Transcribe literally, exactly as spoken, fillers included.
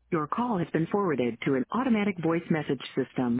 Your call has been forwarded to an automatic voice message system.